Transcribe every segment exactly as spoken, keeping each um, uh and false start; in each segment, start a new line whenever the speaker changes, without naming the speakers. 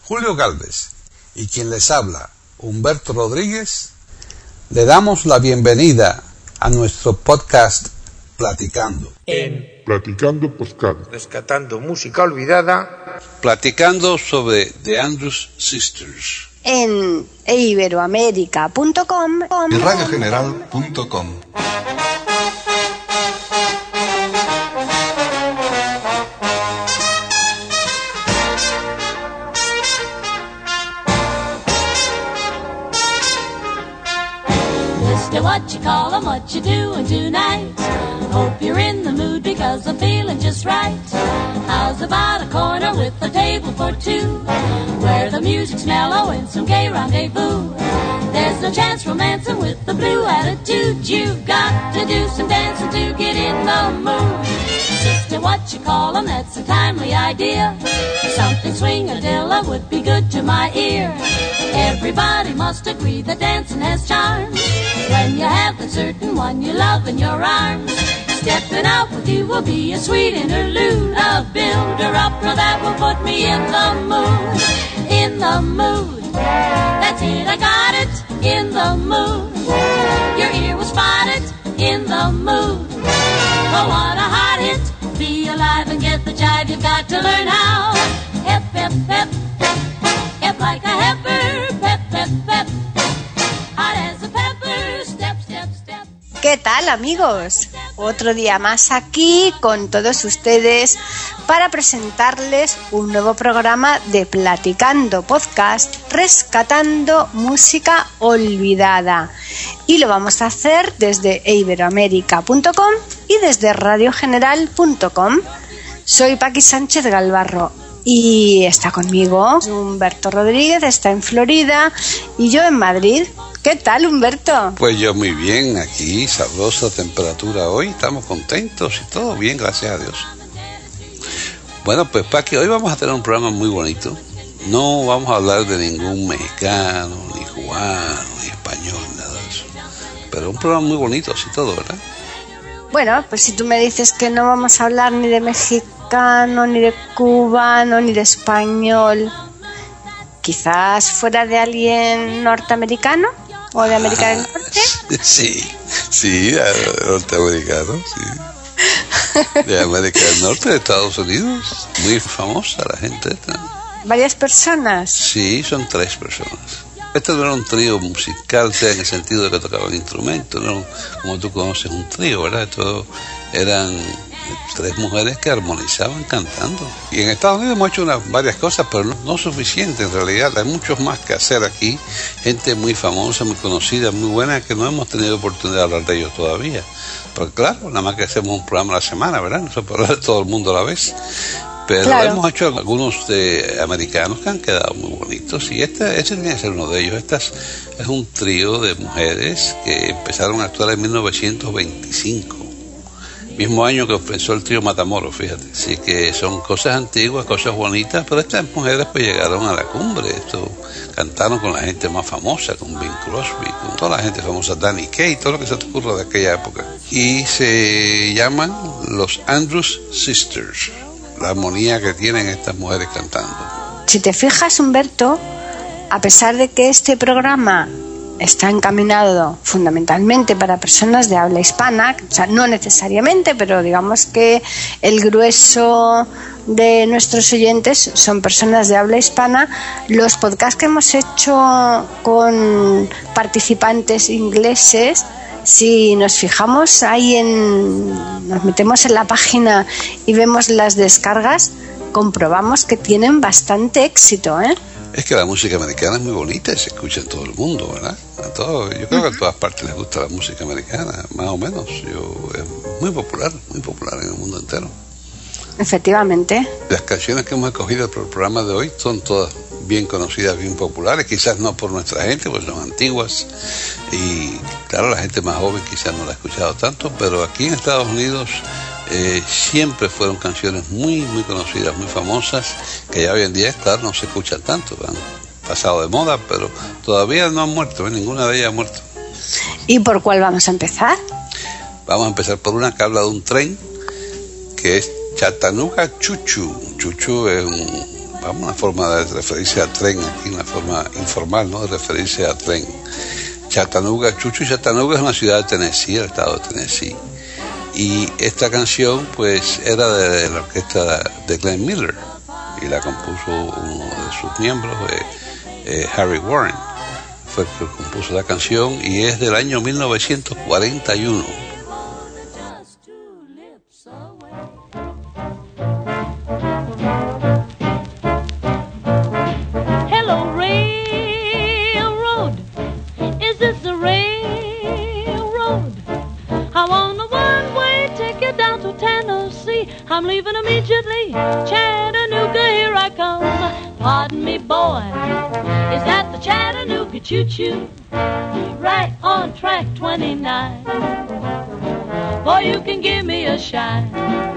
Julio Galvez, y quien les habla, Humberto Rodríguez, le damos la bienvenida a nuestro podcast Platicando.
En
Platicando Podcast.
Rescatando música olvidada.
Platicando sobre The Andrews Sisters.
En iberoamerica punto com
y radio general punto com.
Mister What you call 'em, what you doing tonight? Hope you're in the mood because I'm feeling just right. How's about a corner with a table for two, where the music's mellow and some gay rendezvous? There's no chance romancing with the blue attitude. You've got to do some dancing to get in the mood. Sister, what you call 'em, that's a timely idea. Something swing-a-dilla would be good to my ear. Everybody must agree that dancing has charms when you have the certain one you love in your arms. Stepping out with you will be a sweet interlude, a builder-upper that will put me in the mood, in the mood. That's it, I got it, in the mood. Your ear was spotted, in the mood. Oh, what a hot hit, be alive and get the jive, you've got to learn how. Hep, hep, hep, hep like a heifer, pep, pep, pep. Hot as a pepper, step, step, step.
¿Qué tal, amigos? Otro día más aquí con todos ustedes para presentarles un nuevo programa de Platicando Podcast, rescatando música olvidada. Y lo vamos a hacer desde iberoamerica punto com y desde radio general punto com. Soy Paqui Sánchez Galvarro y está conmigo Humberto Rodríguez, está en Florida y yo en Madrid. ¿Qué tal, Humberto?
Pues yo muy bien, aquí, sabrosa temperatura hoy, estamos contentos y todo bien, gracias a Dios. Bueno, pues Paqui, hoy vamos a tener un programa muy bonito. No vamos a hablar de ningún mexicano, ni cubano, ni español, nada de eso. Pero un programa muy bonito, así todo, ¿verdad?
Bueno, pues si tú me dices que no vamos a hablar ni de mexicano, ni de cubano, ni de español, quizás fuera de alguien norteamericano o de América del Norte.
Sí, sí, de norteamericano, sí. De América del Norte, de Estados Unidos, muy famosa la gente esta.
¿Varias personas?
Sí, son tres personas. Este no era un trío musical, sea en el sentido de que tocaban instrumentos, no como tú conoces un trío, ¿verdad? Estos eran tres mujeres que armonizaban cantando. Y en Estados Unidos hemos hecho unas, varias cosas, pero no, no suficiente en realidad. Hay muchos más que hacer aquí. Gente muy famosa, muy conocida, muy buena, que no hemos tenido oportunidad de hablar de ellos todavía. Pero claro, nada más que hacemos un programa a la semana, ¿verdad? No se puede hablar de todo el mundo a la vez. Pero claro, hemos hecho algunos de americanos que han quedado muy bonitos y este, este tiene que ser uno de ellos. Este es, es un trío de mujeres que empezaron a actuar en mil novecientos veinticinco, mismo año que empezó el trío Matamoros, fíjate. Así que son cosas antiguas, cosas bonitas, pero estas mujeres pues llegaron a la cumbre. Esto, cantaron con la gente más famosa, con Bing Crosby, con toda la gente famosa, Danny Kaye, todo lo que se te ocurra de aquella época. Y se llaman los Andrews Sisters. La armonía que tienen estas mujeres cantando.
Si te fijas, Humberto, a pesar de que este programa está encaminado fundamentalmente para personas de habla hispana, o sea, no necesariamente, pero digamos que el grueso de nuestros oyentes son personas de habla hispana, los podcasts que hemos hecho con participantes ingleses, si nos fijamos ahí en, nos metemos en la página y vemos las descargas, comprobamos que tienen bastante éxito, ¿eh?
Es que la música americana es muy bonita y se escucha en todo el mundo, ¿verdad? A todo, yo creo que en todas partes les gusta la música americana, más o menos. Yo, es muy popular, muy popular en el mundo entero.
Efectivamente.
Las canciones que hemos escogido para el programa de hoy son todas bien conocidas, bien populares, quizás no por nuestra gente, pues son antiguas y claro, la gente más joven quizás no la ha escuchado tanto, pero aquí en Estados Unidos eh, siempre fueron canciones muy, muy conocidas, muy famosas, que ya hoy en día, claro, no se escuchan tanto, han pasado de moda, pero todavía no han muerto, ¿eh? Ninguna de ellas ha muerto.
¿Y por cuál vamos a empezar?
Vamos a empezar por una que habla de un tren, que es Chattanooga Choo Choo. Choo Choo es un una forma de referirse al tren aquí, una forma informal, ¿no?, de referirse al tren. Chattanooga, Chucho Chattanooga es una ciudad de Tennessee, el estado de Tennessee. Y esta canción, pues, era de la orquesta de Glenn Miller, y la compuso uno de sus miembros, eh, eh, Harry Warren. Fue el que compuso la canción y es del año mil novecientos cuarenta y uno.
Hello, railroad. Is this the railroad? I want a one-way ticket down to Tennessee. I'm leaving immediately. Chattanooga, here I come. Pardon me, boy. Is that the Chattanooga choo-choo? Right on track twenty-nine. Boy, you can give me a shine.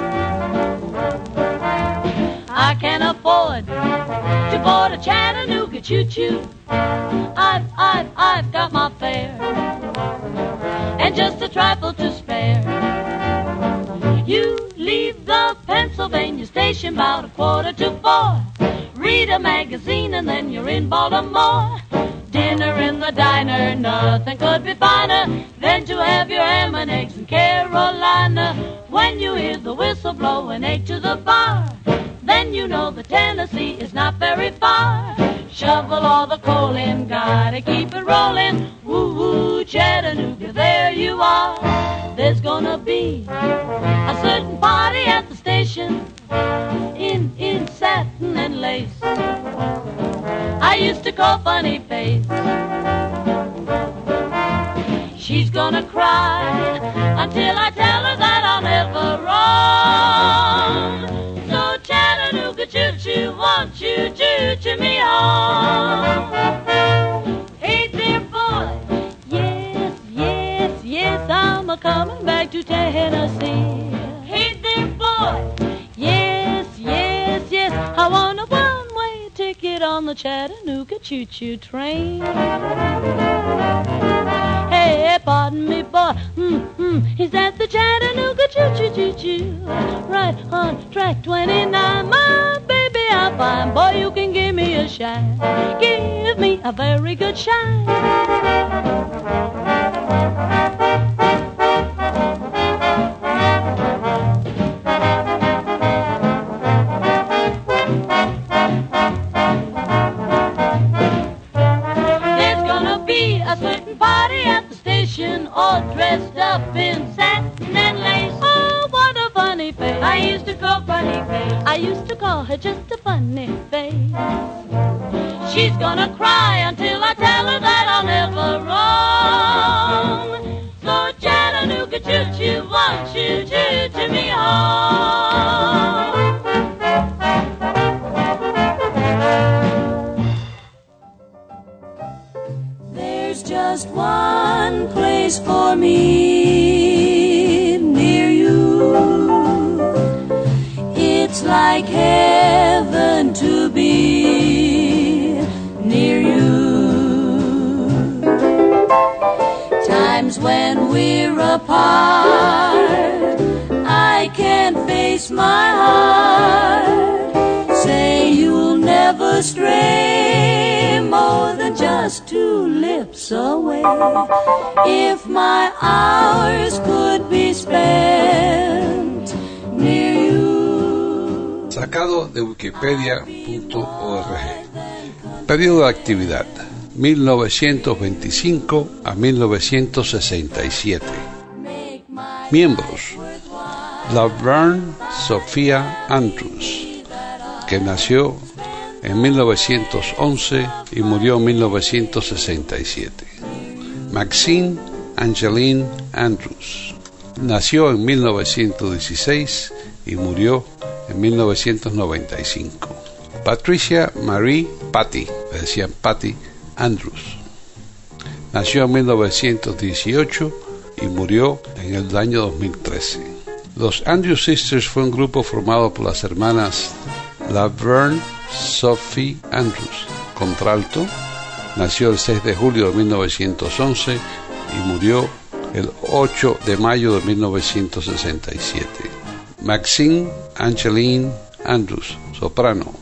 I can afford to board a Chattanooga choo-choo. I've, I've, I've got my fare and just a trifle to spare. You leave the Pennsylvania station about a quarter to four. Read a magazine and then you're in Baltimore. Dinner in the diner, nothing could be finer than to have your ham and eggs in Carolina. When you hear the whistle blow and egg to the bar, then you know the Tennessee is not very far. Shovel all the coal in, gotta keep it rolling. Woo-woo, Chattanooga, there you are. There's gonna be a certain party at the station in, in satin and lace. I used to call Funny Face. She's gonna cry until I tell her that I'll never run. So Chattanooga choo-choo, won't you choo-choo me home? Hey there, boy. Yes, yes, yes, I'm a-coming back to Tennessee. Hey there, boy. Yes, yes, yes, I want a one-way ticket on the Chattanooga choo-choo train. Hey, pardon me, boy, mm-hmm, is that the Chattanooga choo-choo-choo-choo? Right on track twenty-nine, my baby, I'm fine. Boy, you can give me a shine. Give me a very good shine. All dressed up in satin and lace. Oh, what a funny face. I used to call Funny Face. I used to call her just a funny face. She's gonna cry until I tell her that I'll never wrong. So Chattanooga choo-choo, won't you choo-choo me home? There's just one place for me near you. It's like heaven to be near you. Times when we're apart, I can't face my heart. Say you'll never stray more than just two lips away. If my hours could be spent near you.
Sacado de wikipedia punto org. Periodo de actividad mil novecientos veinticinco a mil novecientos sesenta y siete. Miembros: Laverne Sophia Andrews, que nació en mil novecientos once y murió en mil novecientos sesenta y siete. Maxine Angeline Andrews, nació en mil novecientos dieciséis y murió en mil novecientos noventa y cinco. Patricia Marie Patty, le decían Patty Andrews, nació en mil novecientos dieciocho y murió en el año dos mil trece. Los Andrews Sisters fue un grupo formado por las hermanas Laverne Sophie Andrews, contralto, nació el seis de julio de mil novecientos once y murió el ocho de mayo de mil novecientos sesenta y siete. Maxine Angeline Andrews, soprano,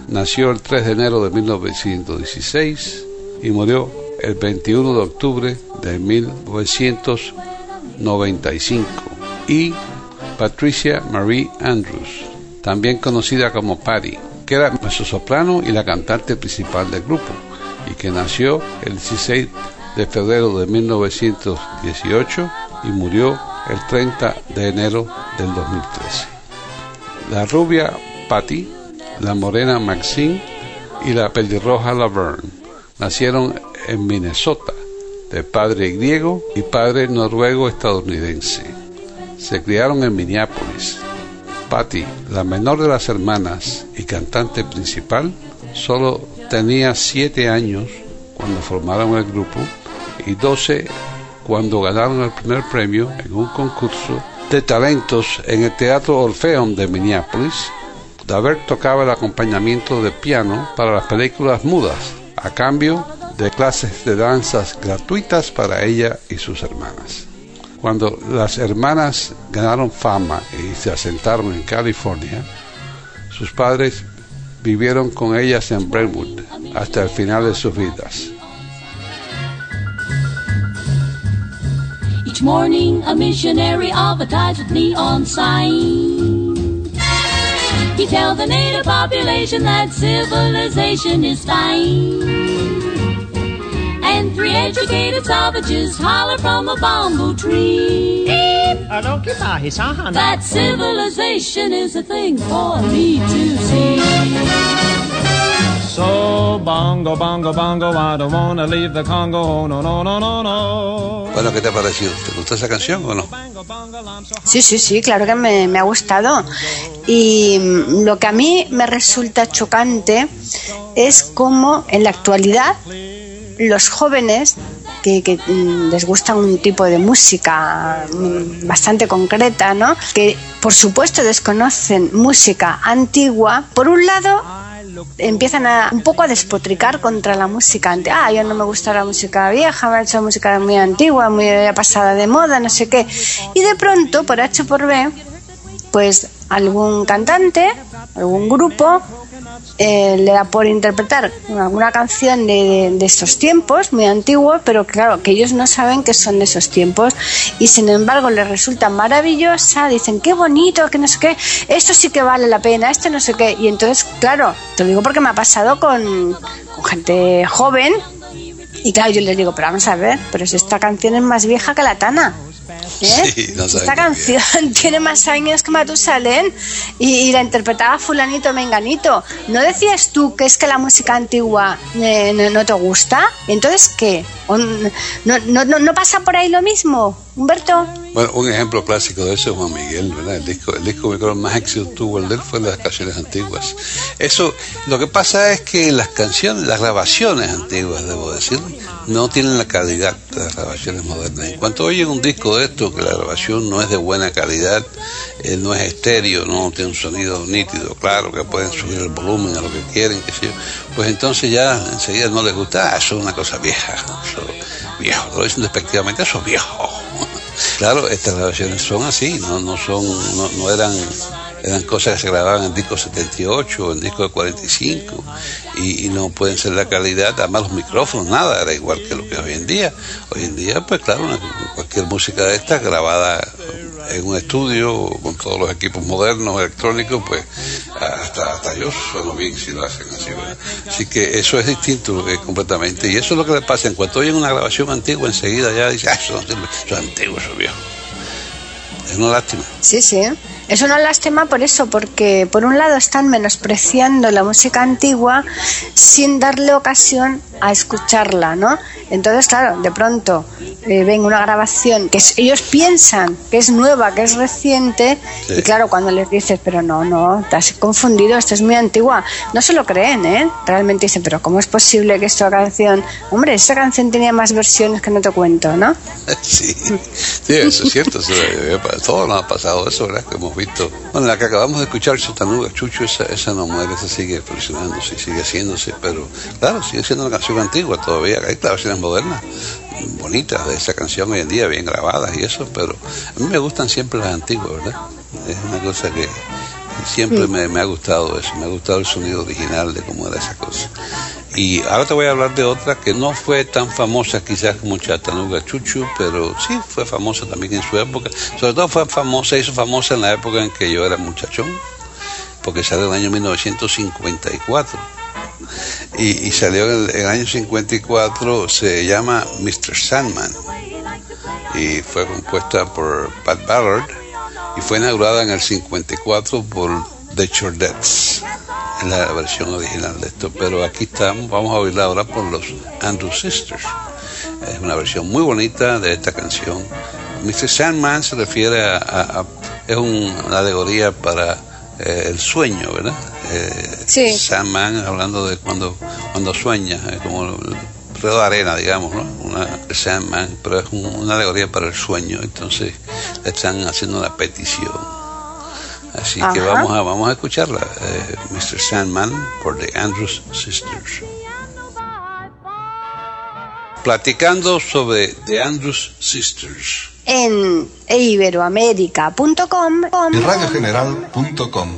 nació el tres de enero de mil novecientos dieciséis y murió el veintiuno de octubre de mil novecientos noventa y cinco. Y Patricia Marie Andrews, también conocida como Patty, que era mezzosoprano y la cantante principal del grupo, y que nació el dieciséis de febrero de mil novecientos dieciocho y murió el treinta de enero del dos mil trece. La rubia Patty, la morena Maxine y la pelirroja Laverne nacieron en Minnesota, de padre griego y padre noruego-estadounidense. Se criaron en Minneapolis. Patty, la menor de las hermanas y cantante principal, solo tenía siete años cuando formaron el grupo y doce cuando ganaron el primer premio en un concurso de talentos en el Teatro Orpheum de Minneapolis. Laverne tocaba el acompañamiento de piano para las películas mudas, a cambio de clases de danzas gratuitas para ella y sus hermanas. Cuando las hermanas ganaron fama y se asentaron en California, sus padres vivieron con ellas en Brentwood hasta el final de sus vidas.
Each morning a missionary advertised with neon signs. He tells the native population that civilization is fine. And three educated savages holler from a bamboo tree that civilization is a thing for me to see.
So bongo, bongo, bongo, I don't wanna leave the Congo, no, no, no, no, no.
Bueno, ¿qué te ha parecido? ¿Te gustó esa canción o no?
Sí, sí, sí, claro que me, me ha gustado. Y lo que a mí me resulta chocante es cómo en la actualidad los jóvenes que, que les gusta un tipo de música bastante concreta, ¿no?, que por supuesto desconocen música antigua, por un lado empiezan a un poco a despotricar contra la música antigua. Ah, yo no me gusta la música vieja, me ha hecho música muy antigua, muy pasada de moda, no sé qué. Y de pronto, por H por B, pues algún cantante, algún grupo eh, le da por interpretar alguna canción de, de, de estos tiempos, muy antiguo, pero claro, que ellos no saben que son de esos tiempos y sin embargo les resulta maravillosa, dicen qué bonito, que no sé qué, esto sí que vale la pena, esto no sé qué, y entonces, claro, te lo digo porque me ha pasado con, con gente joven y claro, yo les digo, pero vamos a ver, pero si esta canción es más vieja que la Tana. ¿Eh?
Sí, no
esta canción bien. Tiene más años que Matusalén y, y la interpretaba fulanito menganito. ¿No decías tú que es que la música antigua eh, no, no te gusta? ¿Entonces qué? ¿No, no, no, ¿No pasa por ahí lo mismo, Humberto?
Bueno, un ejemplo clásico de eso es Juan Miguel, ¿verdad? El disco, el disco que creo más éxito tuvo el de él fue las canciones antiguas. Eso, lo que pasa es que las canciones, las grabaciones antiguas, debo decir, no tienen la calidad de las grabaciones modernas. En cuanto oyen un disco de esto, que la grabación no es de buena calidad, eh, no es estéreo, no tiene un sonido nítido, claro, que pueden subir el volumen a lo que quieren, qué sé yo, pues entonces ya enseguida no les gusta, ah, eso es una cosa vieja, eso viejo, lo dicen despectivamente, eso es viejo. Claro, estas grabaciones son así, no, no son, no, no eran, eran cosas que se grababan en disco setenta y ocho, en disco de cuarenta y cinco, y, y no pueden ser la calidad, además los micrófonos, nada, era igual que lo que hoy en día. Hoy en día, pues claro, una, cualquier música de esta grabada en un estudio con todos los equipos modernos, electrónicos, pues hasta, hasta yo sueno bien si lo hacen así, ¿verdad? Así que eso es distinto eh, completamente, y eso es lo que le pasa. En cuanto oyen una grabación antigua, enseguida ya dicen, ah, eso no sirve, eso es antiguo, eso es viejo. Es una lástima.
Sí, sí. Es una lástima por eso, porque por un lado están menospreciando la música antigua sin darle ocasión a escucharla, ¿no? Entonces, claro, de pronto eh, ven una grabación que es, ellos piensan que es nueva, que es reciente, sí. Y claro, cuando les dices, pero no, no, te has confundido, esto es muy antigua, no se lo creen, ¿eh? Realmente dicen, pero ¿cómo es posible que esta canción, hombre, esta canción tenía más versiones que no te cuento, ¿no?
Sí, sí, eso es cierto, eso, todo nos ha pasado eso, ¿verdad? Que hemos visto. Bueno, la que acabamos de escuchar, Chatanuga, Chucho, esa, esa no muere, esa sigue funcionándose, sigue haciéndose, pero claro, sigue siendo una canción antigua todavía, hay grabaciones modernas bonitas de esa canción hoy en día, bien grabadas y eso, pero a mí me gustan siempre las antiguas, ¿verdad? Es una cosa que, Siempre
Sí.
me, me ha gustado eso, me ha gustado el sonido original de cómo era esa cosa. Y ahora te voy a hablar de otra que no fue tan famosa quizás como Chattanooga Choo Choo, pero sí fue famosa también en su época. Sobre todo fue famosa, hizo famosa en la época en que yo era muchachón, porque salió en el año mil novecientos cincuenta y cuatro. Y, y salió en el, en el año cincuenta y cuatro, se llama mister Sandman. Y fue compuesta por Pat Ballard y fue inaugurada en el cincuenta y cuatro por The Chordettes, en la versión original de esto. Pero aquí estamos, vamos a oírla ahora por los Andrews Sisters. Es una versión muy bonita de esta canción. mister Sandman se refiere a, a, a es un, una alegoría para eh, el sueño, ¿verdad? Eh,
Sí.
Sandman, hablando de cuando cuando sueña, eh, como el ruedo de arena, digamos, ¿no? Una Sandman, pero es un, una alegoría para el sueño. Entonces le están haciendo una petición. Así
Ajá.
que vamos a vamos a escucharla, eh, mister Sandman por The Andrews Sisters. Platicando sobre The Andrews Sisters.
En iberoamerica punto com
y radio general punto com.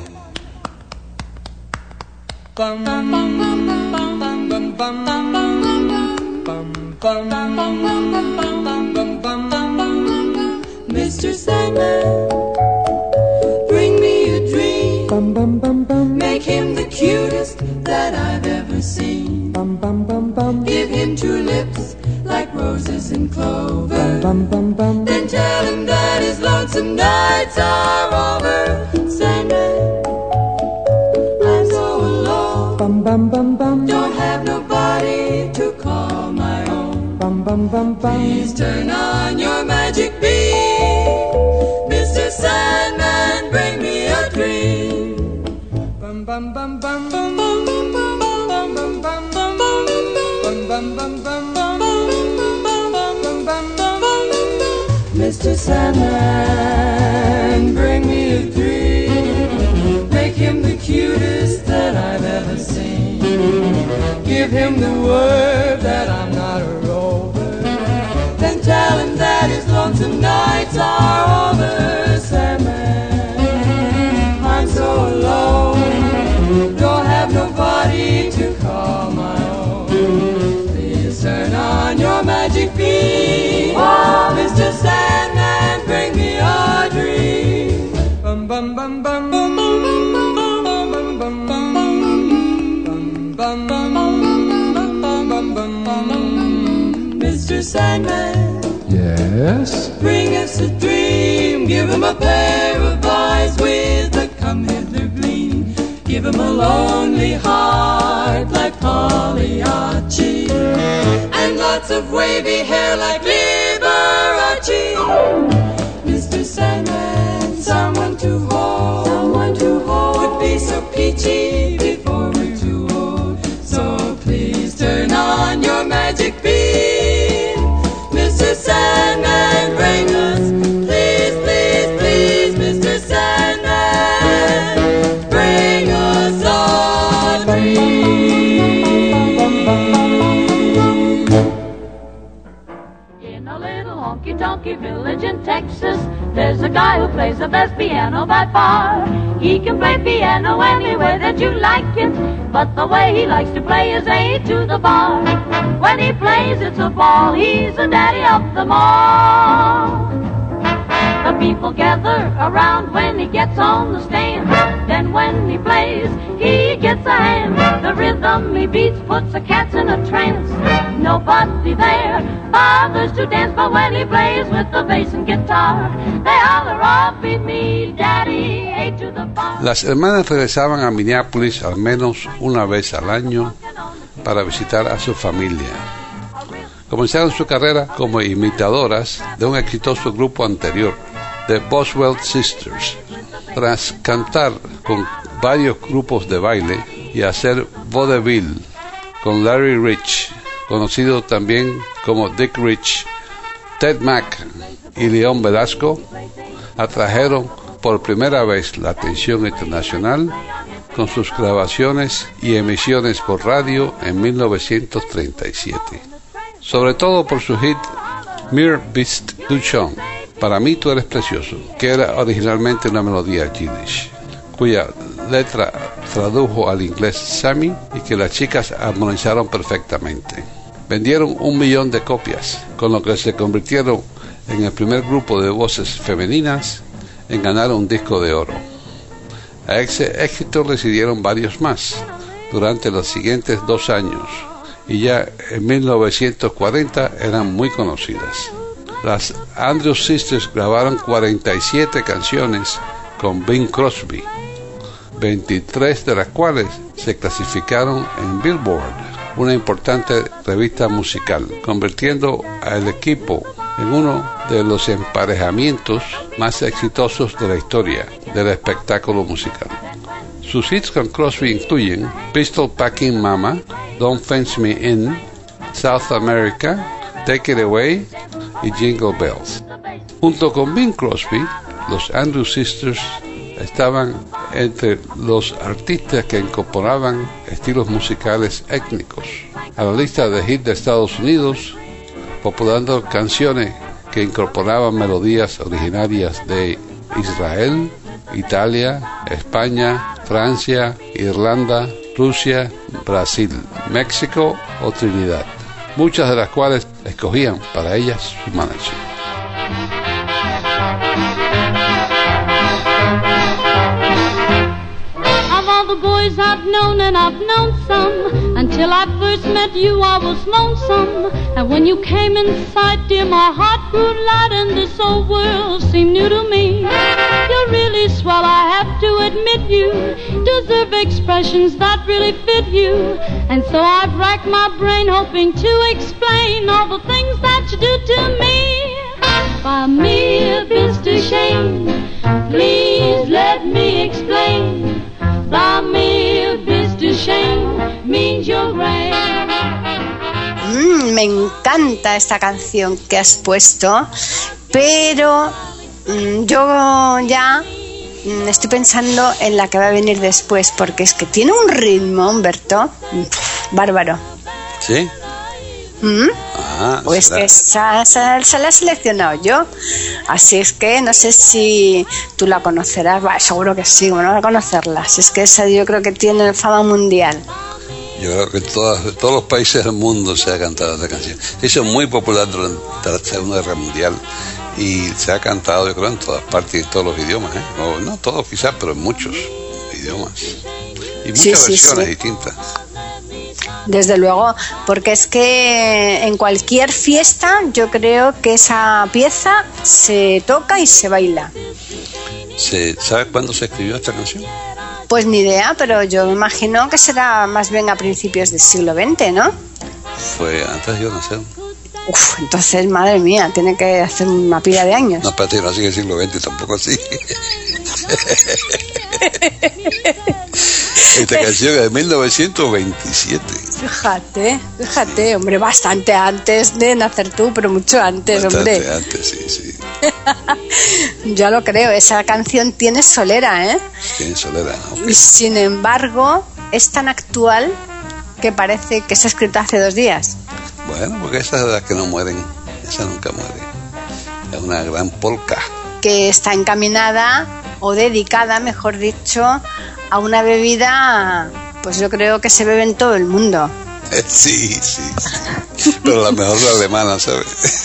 mister Sandman, bring me a dream. Make him the cutest that I've ever seen. Give him two lips like roses and clover. Then tell him that his lonesome nights are over. Sandman, I'm so alone. Don't have nobody to call my own. Please turn on your magic beam. mister Sandman, bring me a dream. Bum bum bum bum bum bum bum bum bum bum bum bum bum bum bum bum. mister Sandman, bring me a dream. Make him the cutest that I've ever seen. Give him the word that I'm not a rover. Then tell him that his lonesome nights are over. Sandman, I'm so alone. Don't have nobody to call my own. Please turn on your magic beam. Oh, mister Sandman, bring me a dream. Bum bum bum bum bum bum bum bum bum bum bum bum bum bum bum bum. mister Sandman,
Yes?
bring us a dream. Give him a pair of eyes with a come hither gleam. Give him a lonely heart like Pagliacci, and lots of wavy hair like Liberace. mister Sandman, someone to hold, someone to hold would be so peachy before we're too old. So please turn on your magic beam. mister Sandman, bring us, please, please, please, mister Sandman, bring us a dream. In a little honky-tonky village in Texas, there's a guy who plays the best piano by far. He can play piano any way that you like it, but the way he likes to play is A to the bar. When he plays, it's a ball. He's the daddy of them all. The people gather around when he gets on the stand. Then when he plays, he gets a hand. The rhythm he beats puts the cats in a trance. Nobody there bothers to dance, but when he plays with the bass and guitar, they holler, oh, beat me, daddy, A to the bar.
Las hermanas regresaban a Minneapolis al menos una vez al año para visitar a su familia. Comenzaron su carrera como imitadoras de un exitoso grupo anterior, The Boswell Sisters. Tras cantar con varios grupos de baile y hacer vaudeville con Larry Rich, conocido también como Dick Rich, Ted Mack y León Velasco, atrajeron por primera vez la atención internacional con sus grabaciones y emisiones por radio en mil novecientos treinta y siete. Sobre todo por su hit Mir bist du schön, para mí tú eres precioso, que era originalmente una melodía yiddish. cuya letra tradujo al inglés Sammy y que las chicas armonizaron perfectamente. Vendieron un millón de copias, con lo que se convirtieron en el primer grupo de voces femeninas en ganar un disco de oro. A ese éxito le siguieron varios más durante los siguientes dos años y ya en mil novecientos cuarenta eran muy conocidas. Las Andrews Sisters grabaron cuarenta y siete canciones con Bing Crosby, veintitrés de las cuales se clasificaron en Billboard, una importante revista musical, convirtiendo al equipo en uno de los emparejamientos más exitosos de la historia del espectáculo musical. Sus hits con Crosby incluyen Pistol Packing Mama, Don't Fence Me In, South America, Take It Away y Jingle Bells. Junto con Bing Crosby, los Andrews Sisters estaban entre los artistas que incorporaban estilos musicales étnicos a la lista de hits de Estados Unidos, populando canciones que incorporaban melodías originarias de Israel, Italia, España, Francia, Irlanda, Rusia, Brasil, México o Trinidad, muchas de las cuales escogían para ellas su manager.
Of all the boys I've known, and I've known some, until I first met you I was lonesome. And when you came in sight, dear, my heart grew light, and this old world seemed new to me. You're really swell, I have to admit you deserve expressions that really fit you. And so I've racked my brain hoping to explain all the things that you do to me. By me, Mister Shane, please let me explain. By me, Mister Shane, means you're great.
Mm, me encanta esta canción que has puesto, pero mm, yo ya mm, estoy pensando en la que va a venir después, porque es que tiene un ritmo, Humberto, bárbaro.
¿Sí?
¿Mm?
Ah,
pues que esa, esa, esa la he seleccionado yo, así es que no sé si tú la conocerás. Bah, seguro que sí, bueno, a conocerla, si es que esa yo creo que tiene fama mundial.
Yo creo que en todos, todos los países del mundo se ha cantado esta canción. Se hizo muy popular durante la Segunda Guerra Mundial y se ha cantado, yo creo, en todas partes y en todos los idiomas, ¿eh? No, no todos quizás, pero en muchos idiomas y muchas sí, sí, versiones sí. distintas.
Desde luego, porque es que en cualquier fiesta yo creo que esa pieza se toca y se baila.
¿Se sabe cuándo se escribió esta canción?
Pues ni idea, pero yo me imagino que será más bien a principios del siglo veinte, ¿no?
Fue antes de yo nacer.
Uf, entonces, madre mía, tiene que hacer una pila de años.
No, espérate, no así en el siglo veinte, tampoco así. Esta canción es de mil novecientos veintisiete.
Fíjate, fíjate, hombre, bastante antes de nacer tú, pero mucho antes,
bastante
hombre.
antes, sí, sí.
Ya lo creo, esa canción tiene solera, ¿eh?
Tiene solera, ¿no?
Y sin embargo, es tan actual que parece que se ha escrito hace dos días.
Bueno, porque esas de las que no mueren, esa nunca muere. Es una gran polka.
Que está encaminada, o dedicada, mejor dicho, a una bebida, pues yo creo que se bebe en todo el mundo.
Sí, sí, sí. Pero la mejor la alemana, ¿sabes?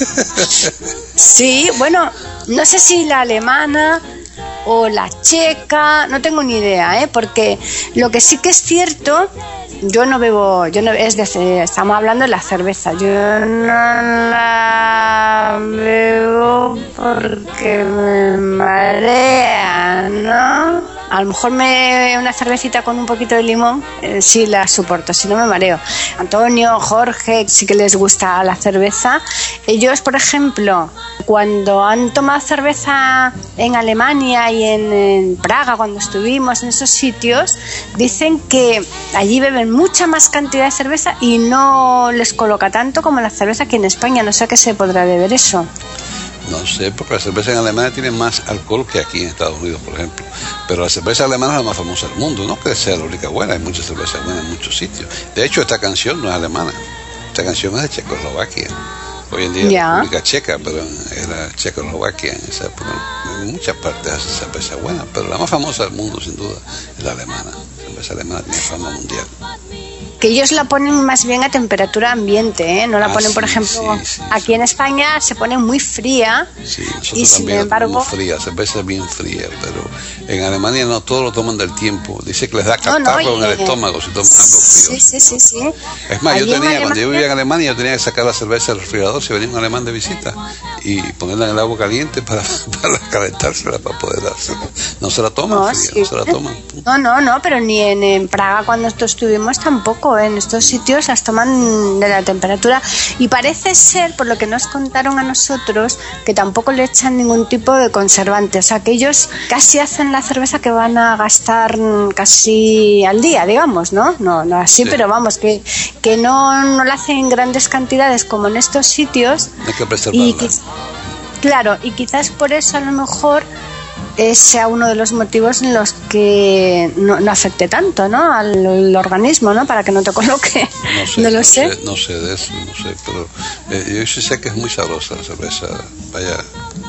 Sí, bueno, no sé si la alemana o la checa, no tengo ni idea, ¿eh? Porque lo que sí que es cierto, yo no bebo, yo no, es de, estamos hablando de la cerveza, yo no la bebo porque me marea, ¿no? A lo mejor me una cervecita con un poquito de limón, eh, sí la soporto, si no me mareo. Antonio, Jorge, sí que les gusta la cerveza. Ellos, por ejemplo, cuando han tomado cerveza en Alemania y en, en Praga, cuando estuvimos en esos sitios, dicen que allí beben mucha más cantidad de cerveza y no les coloca tanto como la cerveza aquí en España. No sé a qué se podrá deber eso.
No sé, porque la cerveza en Alemania tiene más alcohol que aquí en Estados Unidos, por ejemplo. Pero la cerveza alemana es la más famosa del mundo, no que sea la única buena, hay muchas cervezas buenas en muchos sitios. De hecho, esta canción no es alemana, esta canción es de Checoslovaquia. Hoy en día
Ya.
la República Checa, pero era Checoslovaquia en esa época. En muchas partes hace cerveza buena, pero la más famosa del mundo sin duda es la alemana. La cerveza alemana tiene fama mundial.
Que ellos la ponen más bien a temperatura ambiente, ¿eh? No la
Ah,
ponen, por
sí,
ejemplo,
sí, sí,
aquí
sí.
en España se pone muy fría.
Sí, nosotros
Y sin
también
embargo-
la tomamos fría, cerveza bien fría, pero en Alemania no, todos lo toman del tiempo. Dice que les da
No,
catarro
no, y-
en el estómago si toman algo frío.
Sí, sí, sí, sí.
Es más,
Allí
yo
en
tenía, cuando yo
Alemania-
vivía en Alemania, yo tenía que sacar la cerveza del refrigerador si venía un alemán de visita y ponerla en el agua caliente para, para calentársela, para poder dársela. No se la toman
No,
fría,
sí.
no se la toman.
No, no, no, pero ni en, en Praga cuando nosotros estuvimos tampoco. En estos sitios las toman de la temperatura. Y parece ser, por lo que nos contaron a nosotros, que tampoco le echan ningún tipo de conservante. O sea, que ellos casi hacen la cerveza que van a gastar casi al día, digamos, ¿no? No, no así,
Sí.
pero vamos, que, que no, no la hacen en grandes cantidades como en estos sitios.
Hay que
Y
preservarla.
quiz- claro, y quizás por eso a lo mejor ese sea uno de los motivos en los que no, no afecte tanto, ¿no? Al, al organismo, ¿no? Para que no te coloque.
No sé,
No lo sé.
No sé de eso, no sé, pero eh, yo sí sé que es muy sabrosa la cerveza, vaya,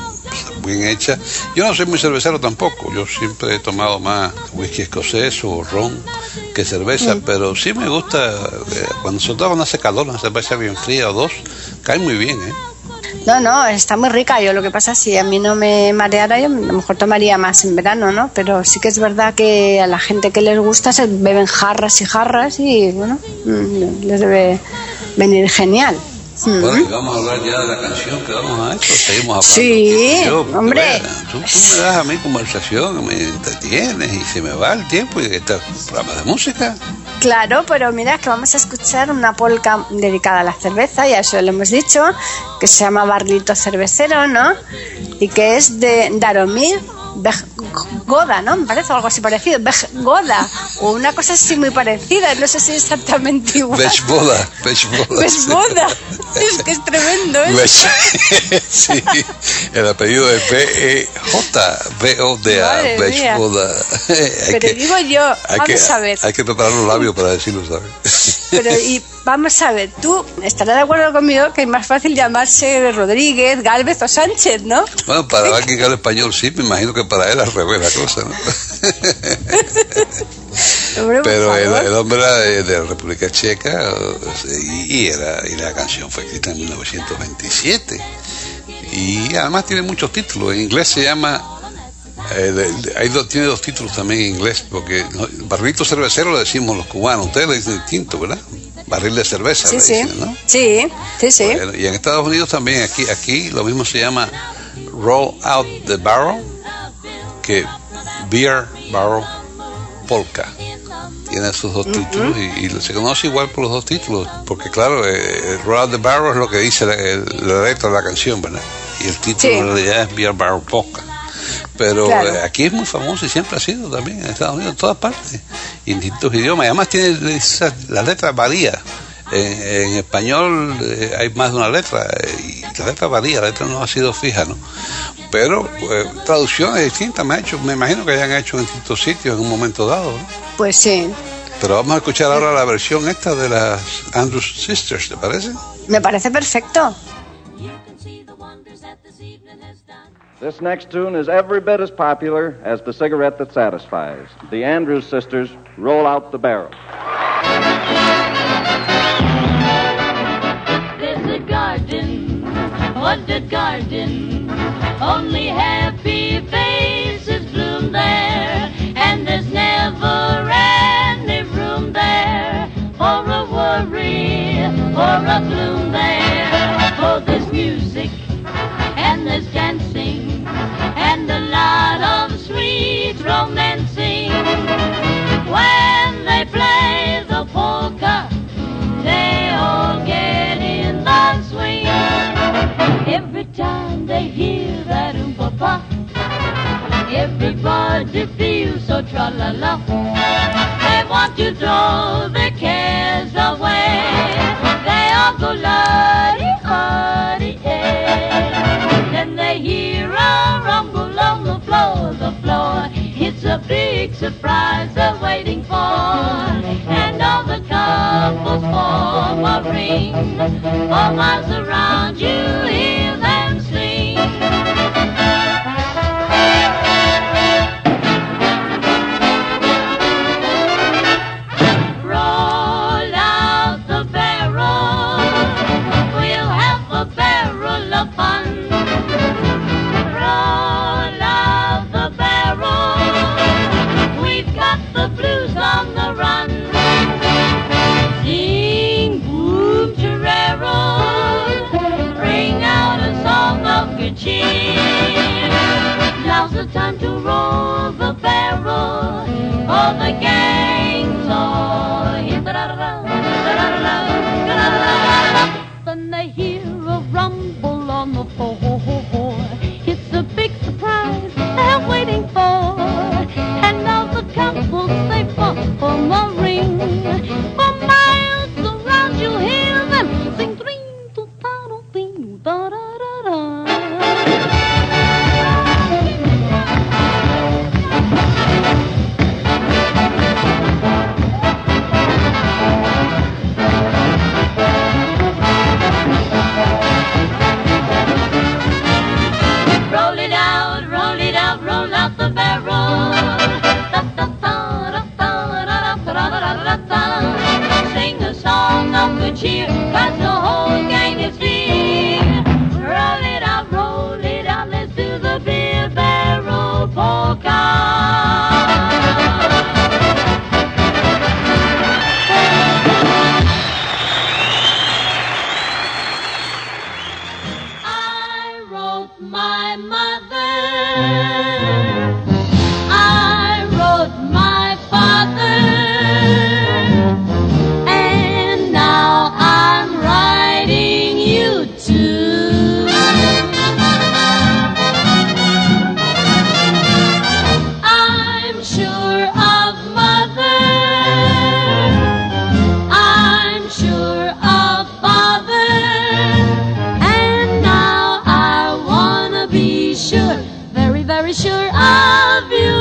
bien hecha. Yo no soy muy cervecero tampoco, yo siempre he tomado más whisky escocés o ron que cerveza,
Mm.
pero sí me gusta, eh, cuando sobre todo cuando hace calor, una cerveza bien fría o dos, cae muy bien, ¿eh?
No, no, está muy rica. Yo lo que pasa, si a mí no me mareara, yo a lo mejor tomaría más en verano, ¿no? Pero sí que es verdad que a la gente que les gusta se beben jarras y jarras y, bueno, mm, les debe venir genial. Mm.
Bueno, y vamos a hablar ya de la canción que vamos a esto, seguimos hablando.
Sí,
aquí tú y yo, porque,
hombre.
bueno, tú, tú me das a mí conversación, me entretienes y se me va el tiempo y este programa de música.
Claro, pero mira que vamos a escuchar una polca dedicada a la cerveza, ya eso lo hemos dicho, que se llama Barrilito Cervecero, ¿no? Y que es de Daromir Goda, ¿no? Me parece algo así parecido, Goda, o una cosa así muy parecida, no sé si es exactamente igual.
Bechboda, Bechboda.
Bechboda, es que es tremendo, ¿eh?
Bech- sí, el apellido es B E J B O D A,
Madre mía.
Bechboda.
Pero digo yo,
hay
vamos
que,
a ver.
Hay que preparar los labios para decirlo, ¿sabes?
Pero y vamos a ver, tú estarás de acuerdo conmigo que es más fácil llamarse Rodríguez, Gálvez o Sánchez, ¿no?
Bueno, para alguien que habla español sí, me imagino que para él al revés la cosa, ¿no?
Hombre, por
Pero el,
favor.
el hombre era de, de la República Checa y, y, era, y la canción fue escrita en mil novecientos veintisiete y además tiene muchos títulos. En inglés se llama eh, de- de- hay dos, tiene dos títulos también en inglés, porque no, barrilito cervecero lo decimos los cubanos, ustedes le dicen distinto, ¿verdad? Barril de cerveza
Sí,
le
sí,
dicen, ¿no?
sí, sí, sí.
Bueno, y en Estados Unidos también, aquí, aquí lo mismo se llama Roll Out the Barrel, que Beer Barrel Polka. Tiene esos dos títulos y, y se conoce igual por los dos títulos, porque claro, eh, Roll Out the Barrel es lo que dice la, el- la letra de la canción, ¿verdad? Y el título
Sí.
en realidad es Beer Barrel Polka. Pero
Claro.
eh, aquí es muy famoso y siempre ha sido también en Estados Unidos, en todas partes, y en distintos idiomas. Y además tiene esas- las letras varían. En, en español eh, hay más de una letra eh, y la letra varía, la letra no ha sido fija, ¿no? Pero eh, traducciones distintas me ha hecho, me imagino que hayan hecho en distintos sitios en un momento dado, ¿no?
Pues sí,
Pero vamos a escuchar ahora la versión esta de las Andrews Sisters, ¿te parece?
me parece perfecto.
This next tune is every bit as popular as The Cigarette That Satisfies. The Andrews Sisters, Roll Out the Barrel.
There's a garden, wondered garden, only happy faces bloom there, and there's never any room there for a worry or a gloom there. Oh, there's music and there's dancing and a lot of sweet romancing. When they play the polka, they all get in the swing. Every time they hear that oom-pa-pa, everybody feels so tra-la-la. They want to throw their cares away. They all go la-di-ah-di-eh. Then they hear a rumble on the floor, the floor. It's a big surprise they're waiting for. And all the couples form a ring. All miles around you time to roll the barrel for the gang's all here. When they hear a rumble on the floor, it's a big surprise they're waiting for. And now the couple say pop from the ring. For miles around you hear them sing three to da da da da. Roll it out, roll it out, roll out the barrel. Sing a song of good cheer, 'cause the whole gang is here. Roll it out, roll it out, let's do the beer barrel polka. I wrote my mother, I wrote my father, and now I'm writing you too. I'm sure of mother, I'm sure of father, and now I wanna be sure, very, very sure of you.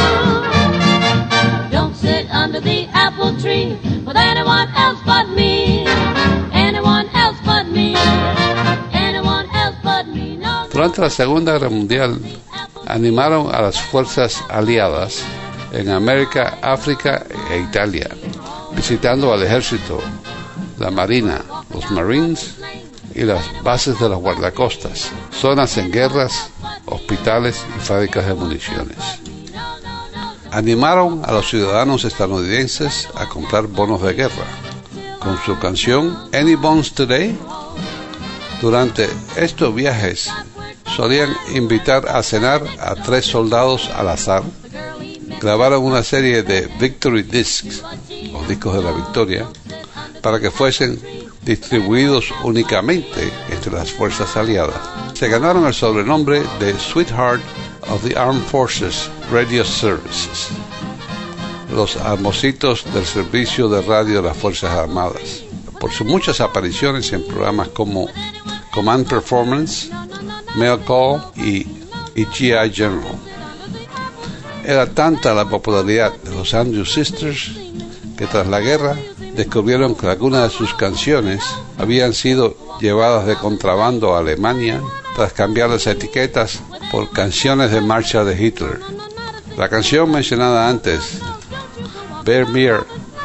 Don't sit under the apple tree with anyone else but me. Anyone else but me. Anyone else but me. No.
Durante la Segunda Guerra Mundial animaron a las fuerzas aliadas en América, África e Italia, visitando al ejército, la marina, los Marines y las bases de los guardacostas, zonas en guerras, hospitales y fábricas de municiones. Animaron a los ciudadanos estadounidenses a comprar bonos de guerra. Con su canción Any Bones Today, durante estos viajes solían invitar a cenar a tres soldados al azar. Grabaron una serie de Victory Discs, o discos de la victoria, para que fuesen distribuidos únicamente entre las fuerzas aliadas. Se ganaron el sobrenombre de Sweetheart of the Armed Forces Radio Services, los amorcitos del servicio de radio de las Fuerzas Armadas, por sus muchas apariciones en programas como Command Performance, Mail Call y, y G I General. Era tanta la popularidad de los Andrews Sisters que tras la guerra descubrieron que algunas de sus canciones habían sido llevadas de contrabando a Alemania tras cambiar las etiquetas por canciones de marcha de Hitler. La canción mencionada antes, Bear Mir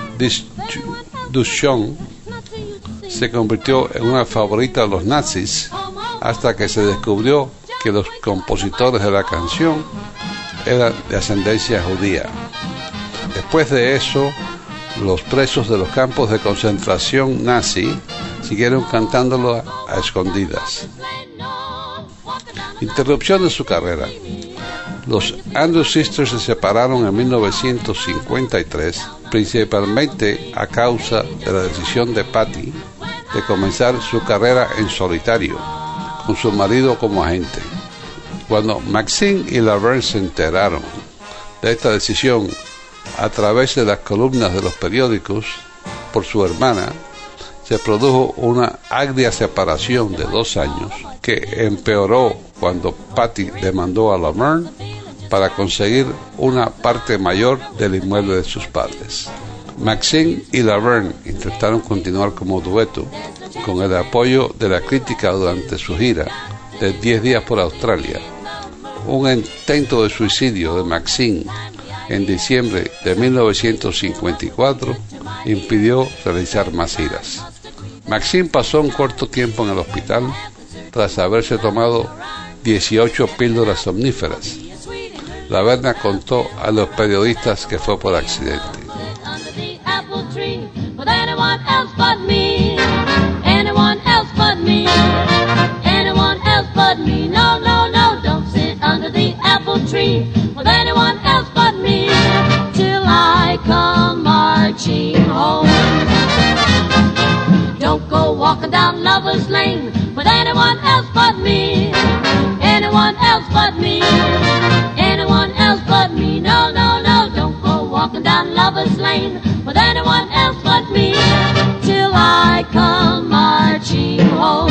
du Schon, se convirtió en una favorita de los nazis hasta que se descubrió que los compositores de la canción eran de ascendencia judía. Después de eso, los presos de los campos de concentración nazi siguieron cantándolo a, a escondidas. Interrupción de su carrera. Los Andrews Sisters se separaron en mil novecientos cincuenta y tres, principalmente a causa de la decisión de Patty de comenzar su carrera en solitario, con su marido como agente. Cuando Maxine y Laverne se enteraron de esta decisión a través de las columnas de los periódicos por su hermana, se produjo una agria separación de dos años que empeoró cuando Patty demandó a Laverne para conseguir una parte mayor del inmueble de sus padres. Maxine y Laverne intentaron continuar como dueto con el apoyo de la crítica durante su gira de diez días por Australia. Un intento de suicidio de Maxine en diciembre de mil novecientos cincuenta y cuatro impidió realizar más giras. Maxine pasó un corto tiempo en el hospital tras haberse tomado dieciocho píldoras somníferas. Laverne contó a los periodistas que fue por accidente. Tree
Lover's Lane with anyone else but me. Anyone else but me. Anyone else but me. No, no, no, don't go walking down Lover's Lane with anyone else but me. Till I come marching home.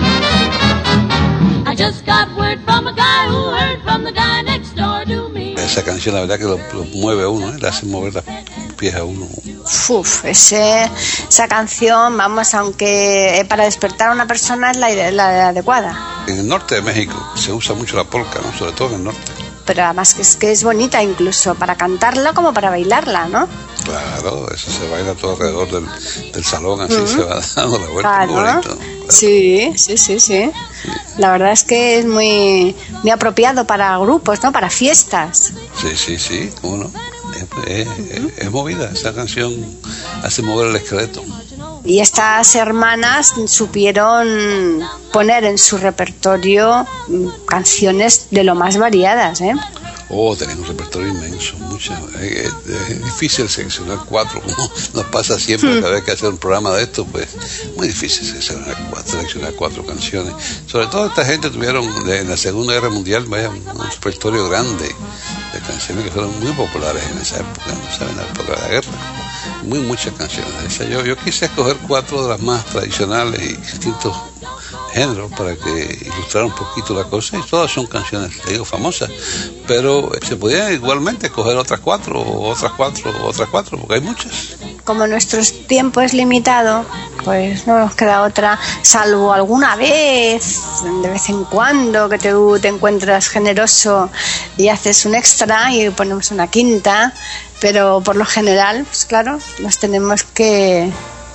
I just got word from a guy who heard from the guy next door to me.
Esa canción la verdad que lo, lo mueve a uno, ¿eh? Le hace mover los pies a uno.
Uf, ese, esa canción, vamos, aunque para despertar a una persona es la, la adecuada.
En el norte de México se usa mucho la polka, ¿no? Sobre todo en el norte.
Pero además que es que es bonita incluso para cantarla como para bailarla, ¿no?
Claro, eso se baila todo alrededor del, del salón, así uh-huh. Se va dando la vuelta.
Claro.
Muy bonito, claro.
Sí, sí, sí, sí. La verdad es que es muy, muy apropiado para grupos, ¿no? Para fiestas.
Sí, sí, sí, cómo no. Es, es, es movida, esa canción hace mover el esqueleto.
Y estas hermanas supieron poner en su repertorio canciones de lo más variadas, ¿eh?
Oh, tenés un repertorio inmenso, muchas. Es, es difícil seleccionar cuatro, como nos pasa siempre hmm. cada vez que hacer un programa de esto, pues muy difícil seleccionar cuatro, seleccionar cuatro canciones. Sobre todo esta gente tuvieron en la Segunda Guerra Mundial, vaya, un, un repertorio grande de canciones que fueron muy populares en esa época, no saben, en la época de la guerra. Muy muchas canciones de esas. Yo, yo quise escoger cuatro de las más tradicionales y distintos géneros para que ilustrara un poquito la cosa, y todas son canciones, te digo, famosas, pero se podían igualmente escoger otras cuatro, o otras cuatro, o otras cuatro, porque hay muchas.
Como nuestro tiempo es limitado, pues no nos queda otra, salvo alguna vez, de vez en cuando, que te, te encuentras generoso y haces un extra y ponemos una quinta, pero por lo general, pues claro, nos tenemos que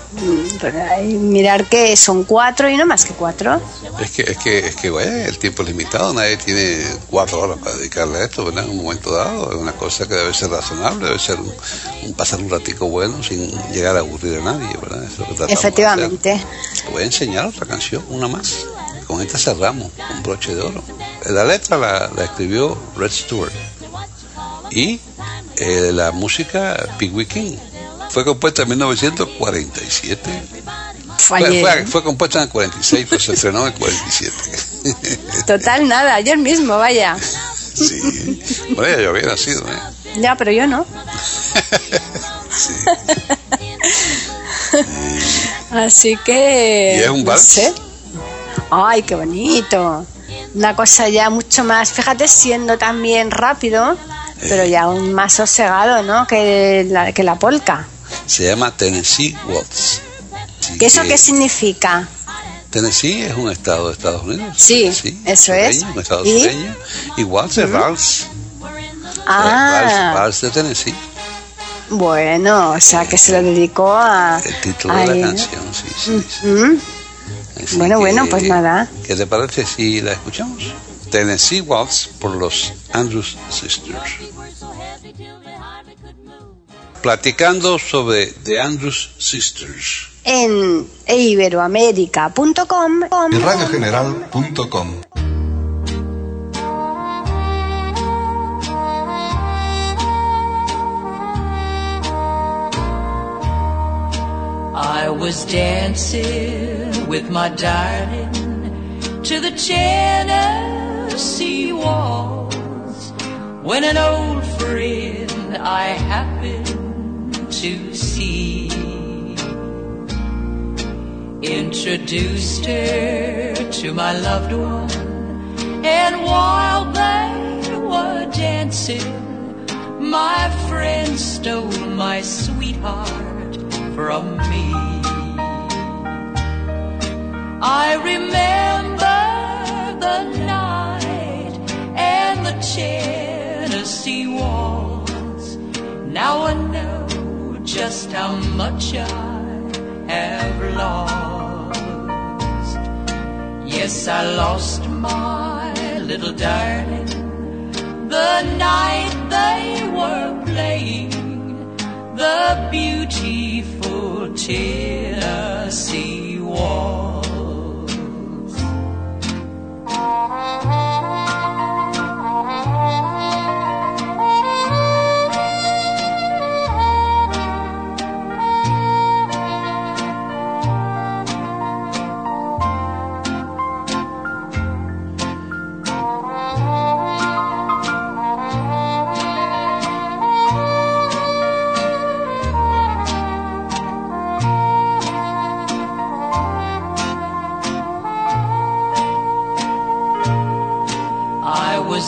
mirar que son cuatro y no más que cuatro.
Es que, es que, es que bueno, el tiempo es limitado, nadie tiene cuatro horas para dedicarle a esto, ¿verdad? En un momento dado, es una cosa que debe ser razonable, debe ser un, un pasar un ratico bueno sin llegar a aburrir a nadie, ¿verdad? Eso es lo que
efectivamente.
Te voy a enseñar otra canción, una más. Con esta cerramos, un broche de oro. La letra la, la escribió Rod Stewart y eh, la música Pee Wee King. Fue compuesta en mil novecientos cuarenta y siete. Fue, fue, fue compuesta en el cuarenta y seis, pero se estrenó en el cuarenta y siete.
Total, nada, ayer mismo, vaya.
Sí, bueno, ya yo había nacido, ¿eh?
Ya, pero yo no.
Sí.
Así que...
¿Y es un vals?
No sé. Ay, qué bonito. Una cosa ya mucho más, fíjate, siendo también rápido, eh. pero ya aún más sosegado, ¿no? Que la, que la polka.
Se llama Tennessee Waltz.
¿Qué eso qué significa?
Tennessee es un estado de Estados Unidos.
Sí,
Tennessee,
eso
sureño,
es.
Un estado
¿Y?
sureño. Y Waltz es vals.
Ah.
Vals, vals de Tennessee.
Bueno, o sea, que se lo dedicó a...
El título
a
de la
él.
canción, sí, sí. sí.
Mm-hmm. Bueno,
que,
bueno, pues nada.
¿Qué te parece si la escuchamos? Tennessee Waltz por los Andrews Sisters. Platicando sobre The Andrews Sisters.
En iberoamerica punto com
y radio general punto com.
I was dancing with my darling to the Tennessee waltz when an old friend I happened to see introduced her to my loved one, and while they were dancing, my friend stole my sweetheart from me. I remember the night and the Tennessee waltz. Now I know just how much I have lost. Yes, I lost my little darling the night they were playing the beautiful Tennessee waltz.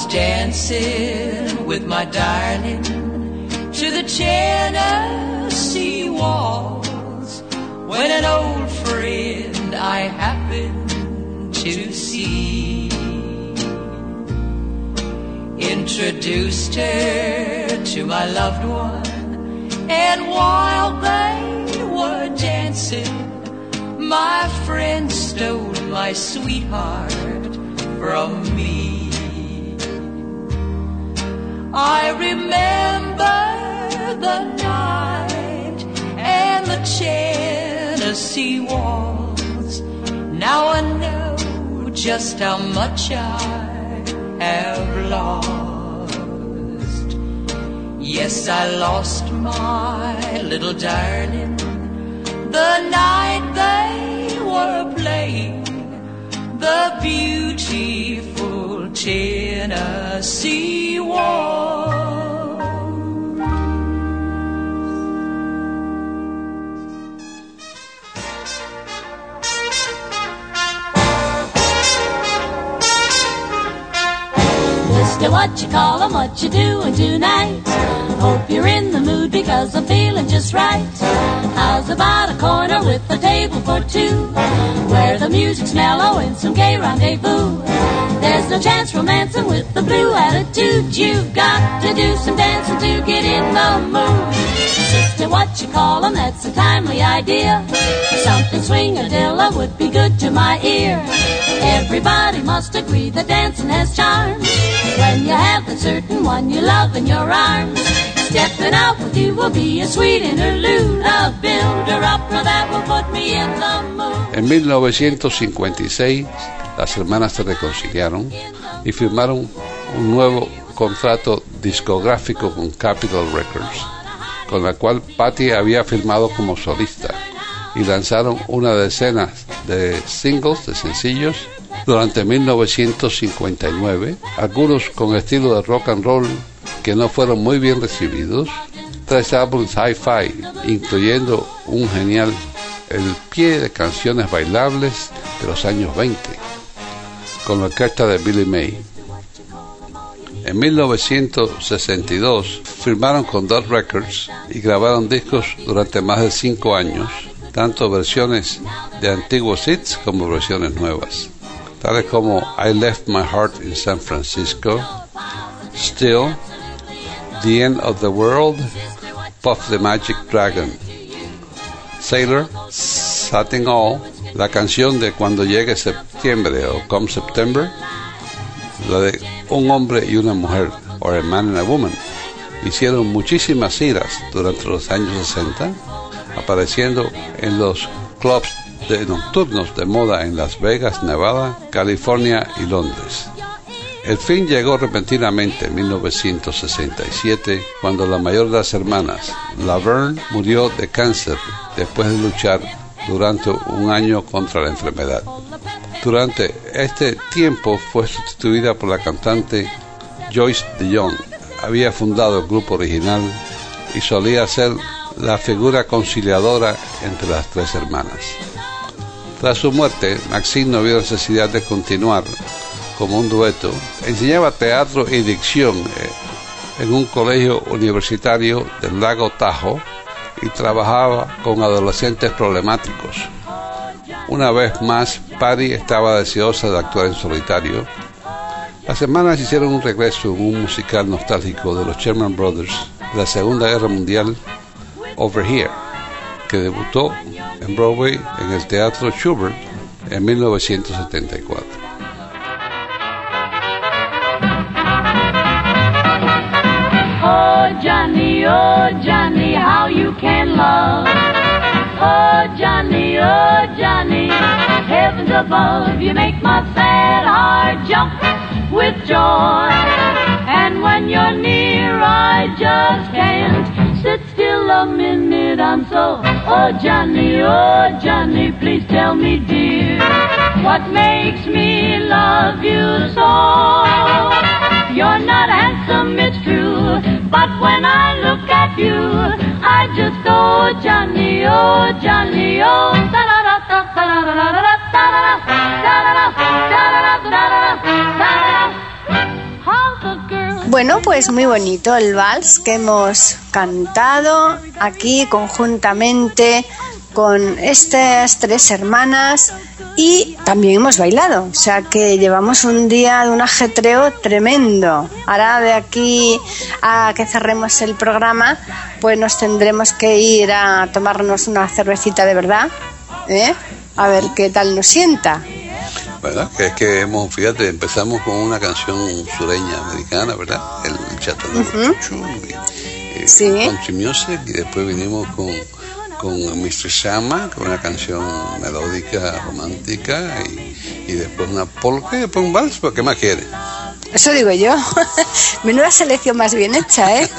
dancing with my darling to the Tennessee waltz when an old friend I happened to see introduced her to my loved one, and while they were dancing, my friend stole my sweetheart from me. I remember the night and the Tennessee waltz. Now I know just how much I have lost. Yes, I lost my little darling the night they were playing the beautiful Tennessee waltz.
Mister, what you call 'em, what you doing tonight? Hope you're in the mood because I'm feeling just right. How's about a corner with a table for two, where the music's mellow and some gay rendezvous? There's no chance romancing with the blue attitude. You've got to do some dancing to get in the mood. Sister, what you call 'em, that's a timely idea. Something swing-a-dilla would be good to my ear. Everybody must agree that dancing has charms when you have the certain one you love in your arms. Stepping out with you will be a sweet interlude, a builder-upper that will put me in the mood.
En mil novecientos cincuenta y seis, las hermanas se reconciliaron y firmaron un nuevo contrato discográfico con Capitol Records, con la cual Patti había firmado como solista, y lanzaron una decena de singles, de sencillos, durante mil novecientos cincuenta y nueve, algunos con estilo de rock and roll que no fueron muy bien recibidos, tres álbumes hi-fi, incluyendo un genial El pie de canciones bailables de los años veinte, con la orquesta de Billy May. En mil novecientos sesenta y dos firmaron con Dot Records y grabaron discos durante más de cinco años, tanto versiones de antiguos hits como versiones nuevas, tales como I Left My Heart in San Francisco, Still, The End of the World, Puff the Magic Dragon, Sailor, Satin All, la canción de Cuando Llegue Septiembre o Come September, la de Un Hombre y una Mujer, or A Man and a Woman. Hicieron muchísimas giras durante los años sesenta, apareciendo en los clubs de nocturnos de moda en Las Vegas, Nevada, California y Londres. El fin llegó repentinamente en mil novecientos sesenta y siete, cuando la mayor de las hermanas, Laverne, murió de cáncer después de luchar durante un año contra la enfermedad. Durante este tiempo fue sustituida por la cantante Joyce DeYoung. Había fundado el grupo original y solía ser la figura conciliadora entre las tres hermanas. Tras su muerte, Maxine no vio necesidad de continuar como un dueto. Enseñaba teatro y dicción en un colegio universitario del lago Tahoe y trabajaba con adolescentes problemáticos. Una vez más, Patti estaba deseosa de actuar en solitario. Las hermanas hicieron un regreso en un musical nostálgico de los Sherman Brothers de la Segunda Guerra Mundial, Over Here, que debutó en Broadway en el Teatro Schubert en mil novecientos setenta y cuatro.
Oh Johnny, oh Johnny, how you can love. Oh Johnny, oh Johnny, heavens above, you make my sad heart jump with joy. And when you're near, I just can't sit still a minute. I'm so, oh Johnny, oh Johnny, please tell me, dear, what makes me love you so? You're not handsome, it's true, but when I look at you, I just go, oh Johnny, oh Johnny, oh da da da da da da da da da da da da da da da da da da. How's
Bueno, pues muy bonito el vals que hemos cantado aquí conjuntamente con estas tres hermanas y también hemos bailado, o sea que llevamos un día de un ajetreo tremendo. Ahora de aquí a que cerremos el programa pues nos tendremos que ir a tomarnos una cervecita de verdad, ¿eh? A ver qué tal nos sienta.
¿Verdad? Que es que hemos, fíjate, empezamos con una canción sureña americana, ¿verdad? El Chattanooga
Uh-huh.
Choo Choo, y, eh,
Sí.
country music, y después vinimos con, con mister Sharma, con una canción melódica, romántica, y, y después una polka, y después un vals, ¿pero qué más quiere?
Eso digo yo. Menuda selección más bien hecha, ¿eh?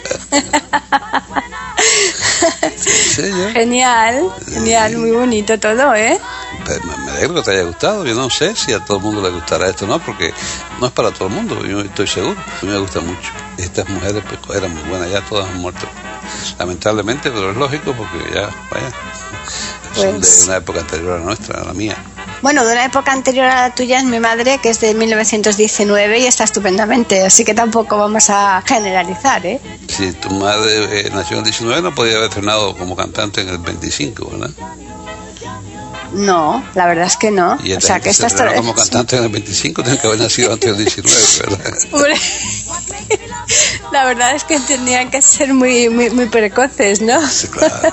Sí, yo.
Genial, genial, muy bonito todo, ¿eh?
Pues me me alegro que te haya gustado. Yo no sé si a todo el mundo le gustará esto, no, porque no es para todo el mundo, yo estoy seguro. A mí me gusta mucho. Estas mujeres pues eran muy buenas, ya todas han muerto, lamentablemente, pero es lógico porque ya, vaya, son
Pues-
de una época anterior a la nuestra, a la mía.
Bueno, de una época anterior a la tuya es mi madre, que es de mil novecientos diecinueve y está estupendamente, así que tampoco vamos a generalizar, ¿eh?
Si tu madre eh, nació en el diecinueve, no podía haber estrenado como cantante en el veinticinco, ¿verdad?
No, la verdad es que no.
Y
O
esta
sea,
gente
que
se
esta
estrenó
es
como cantante en el veinticinco, tiene que haber nacido antes del diecinueve, ¿verdad?
Hombre, la verdad es que tendrían que ser muy, muy, muy precoces, ¿no?
Sí, claro.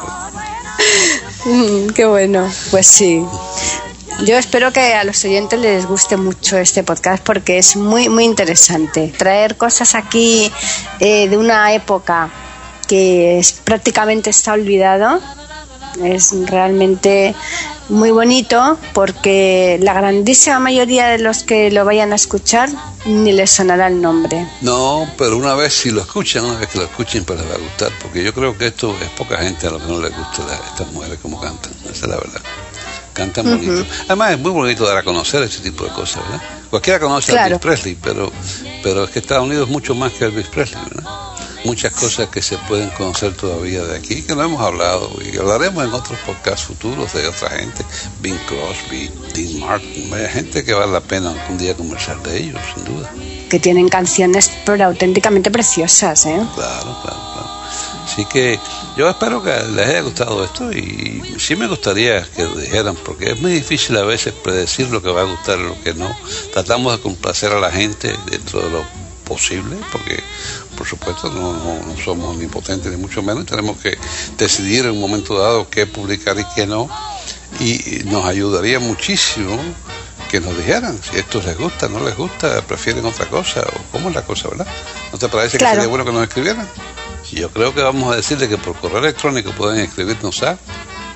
Mm, qué bueno, pues sí. Yo espero que a los oyentes les guste mucho este podcast porque es muy, muy interesante. Traer cosas aquí eh, de una época que es, prácticamente está olvidado es realmente muy bonito porque la grandísima mayoría de los que lo vayan a escuchar ni les sonará el nombre.
No, pero una vez si lo escuchan, una vez que lo escuchen, pues les va a gustar, porque yo creo que esto es poca gente a lo que no les gusta a estas mujeres como cantan, esa es la verdad. Cantan
Ujú.
bonito. Además es muy bonito dar a conocer ese tipo de cosas, ¿verdad? Cualquiera conoce a
Claro.
Elvis Presley, pero, pero es que Estados Unidos es mucho más que Elvis Presley, ¿verdad? Muchas cosas que se pueden conocer todavía de aquí, que no hemos hablado, y hablaremos en otros podcasts futuros de otra gente, Bing Crosby, Dean Martin, vaya gente que vale la pena algún día conversar de ellos, sin duda.
Que tienen canciones pero auténticamente preciosas, ¿eh?
Claro, claro, claro. Así que yo espero que les haya gustado esto y sí me gustaría que lo dijeran, porque es muy difícil a veces predecir lo que va a gustar y lo que no. Tratamos de complacer a la gente dentro de lo posible, porque por supuesto no, no, no somos omnipotentes ni mucho menos, tenemos que decidir en un momento dado qué publicar y qué no, y nos ayudaría muchísimo que nos dijeran si esto les gusta, no les gusta, prefieren otra cosa, o cómo es la cosa, ¿verdad? ¿No te parece
Claro.
que sería bueno que nos escribieran? Yo creo que vamos a decirle que por correo electrónico pueden escribirnos a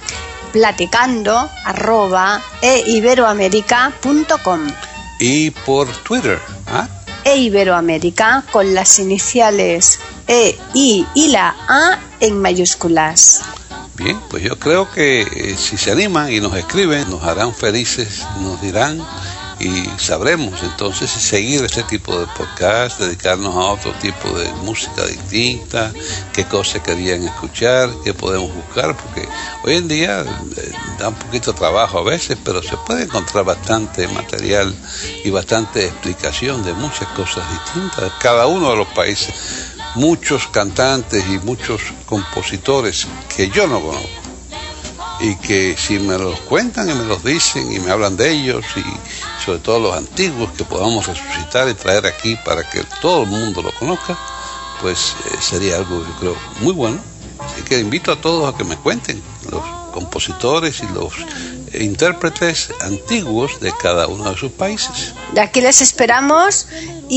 platicando arroba eiberoamerica punto com
y por Twitter, ¿ah?
e Iberoamérica con las iniciales E, I y la A en mayúsculas.
Bien, pues yo creo que eh, si se animan y nos escriben, nos harán felices, nos dirán y sabremos entonces si seguir este tipo de podcast, dedicarnos a otro tipo de música distinta, qué cosas querían escuchar, qué podemos buscar, porque hoy en día eh, da un poquito de trabajo a veces, pero se puede encontrar bastante material y bastante explicación de muchas cosas distintas, cada uno de los países. Muchos cantantes y muchos compositores que yo no conozco y que si me los cuentan y me los dicen y me hablan de ellos y sobre todo los antiguos que podamos resucitar y traer aquí para que todo el mundo lo conozca, pues eh, sería algo yo creo muy bueno. Así que invito a todos a que me cuenten los compositores y los eh, intérpretes antiguos de cada uno de sus países.
De aquí les esperamos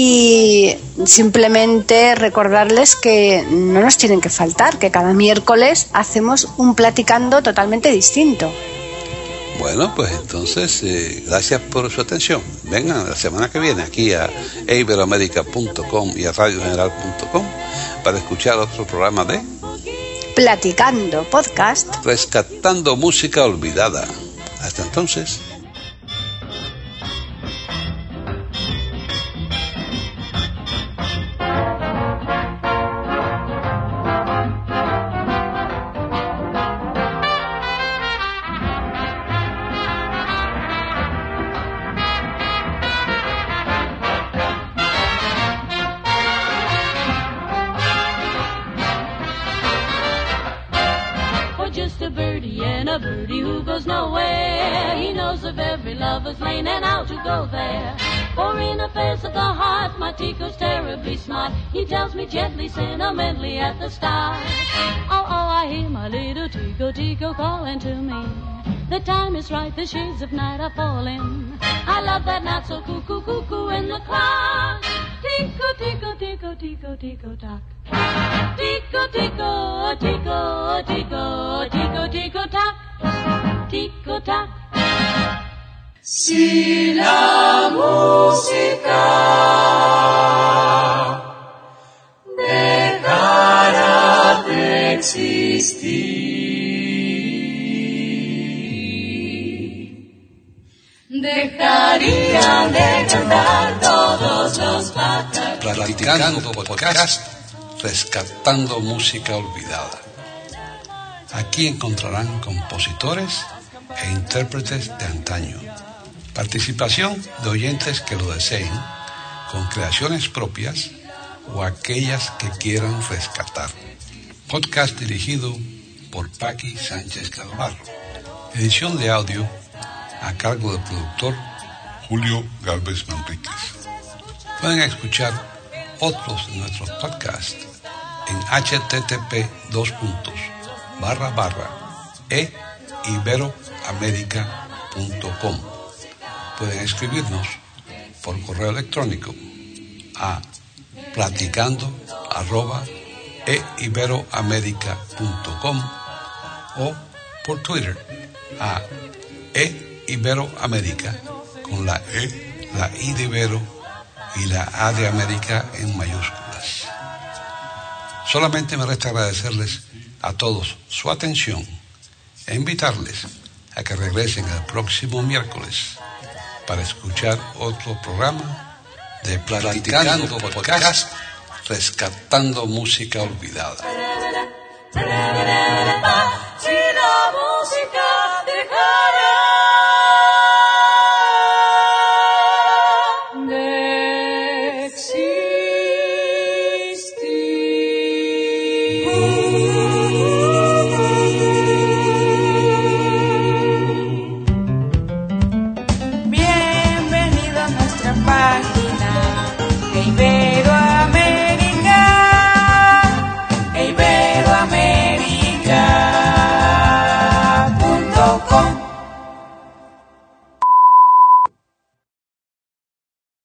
y simplemente recordarles que no nos tienen que faltar, que cada miércoles hacemos un platicando totalmente distinto.
Bueno, pues entonces, eh, gracias por su atención. Vengan la semana que viene aquí a iberoamerica punto com y a radio general punto com para escuchar otro programa de
Platicando Podcast.
Rescatando Música Olvidada. Hasta entonces.
goes nowhere. He knows of every lover's lane and how to go there. For in affairs of the heart, my Tico's terribly smart. He tells me gently, sentimentally at the start. Oh, oh, I hear my little Tico, Tico calling to me. The time is right, the shades of night are falling. I love that not so cuckoo, cuckoo in the clock. Tico, Tico, Tico, Tico, Tico, tock. Tico, Tico, Tico, Tico, Tico, Tico, tock. Tico, tock.
Si la música dejara de existir, dejarían de cantar todos los pájaros.
Platicando podcast, rescatando música olvidada. Aquí encontrarán compositores e intérpretes de antaño. Participación de oyentes que lo deseen, con creaciones propias o aquellas que quieran rescatar. Podcast dirigido por Paqui Sánchez Calvarro. Edición de audio a cargo del productor Julio Galvez Manríquez. Pueden escuchar otros de nuestros podcasts en http dos puntos barra barra e iberoamerica punto com. Pueden escribirnos por correo electrónico a platicando arroba e iberoamerica punto com o por Twitter a e iberoamerica con la E, la I de Ibero y la A de América en mayúsculas. Solamente me resta agradecerles a todos su atención e invitarles a que regresen el próximo miércoles para escuchar otro programa de Platicando Podcast, rescatando música olvidada.